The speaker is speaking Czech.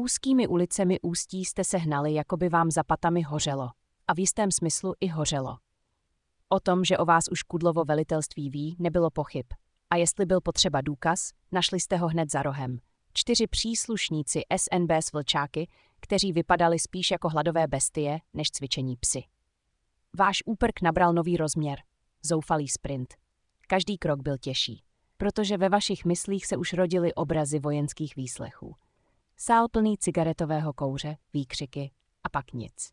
Úzkými ulicemi Ústí jste se hnali, jako by vám za patami hořelo. A v jistém smyslu i hořelo. O tom, že o vás už Kudlovo velitelství ví, nebylo pochyb. A jestli byl potřeba důkaz, našli jste ho hned za rohem. 4 příslušníci SNB s vlčáky, kteří vypadali spíš jako hladové bestie, než cvičení psy. Váš úprk nabral nový rozměr. Zoufalý sprint. Každý krok byl těžší, protože ve vašich myslích se už rodily obrazy vojenských výslechů. Sál plný cigaretového kouře, výkřiky a pak nic.